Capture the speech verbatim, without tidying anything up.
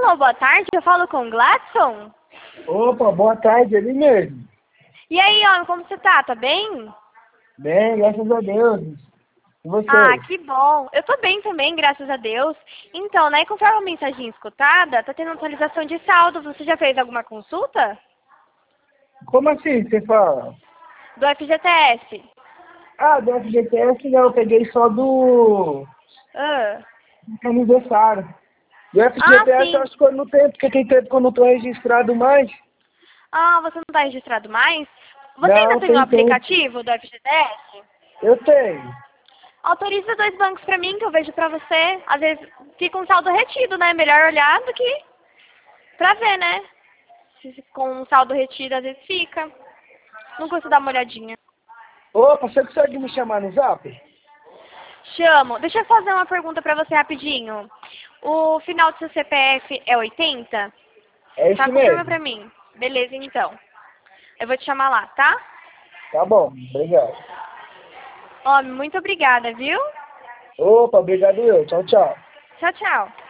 Alô, boa tarde, eu falo com o Gladson? Opa, boa tarde, ele mesmo. E aí, homem, como você tá? Tá bem? Bem, graças a Deus. E você? Ah, que bom. Eu tô bem também, graças a Deus. Então, né, conforme a mensagem escutada, tá tendo atualização de saldo. Você já fez alguma consulta? Como assim você fala? Do F G T S? Ah, do F G T S não, eu peguei só do Ah, do aniversário. Do ah F G T S eu sim. acho que eu não tenho, porque tem tempo que eu não tô registrado mais. Ah, você não tá registrado mais? Você ainda Não, tem o tem tempo. aplicativo do F G T S? Eu tenho. Autoriza dois bancos pra mim, que eu vejo pra você. Às vezes fica um saldo retido, né? Melhor olhar do que pra ver, né? Se com um saldo retido, às vezes fica. Não custa dar uma olhadinha. Opa, você consegue me chamar no Zap? Chamo. Deixa eu fazer uma pergunta pra você rapidinho. O final do seu C P F é oitenta? É Tá, isso confirma mesmo. pra mim. Beleza, então. Eu vou te chamar lá, tá? Tá bom, obrigado. Ó, muito obrigada, viu? Opa, obrigado eu. Tchau, tchau. Tchau, tchau.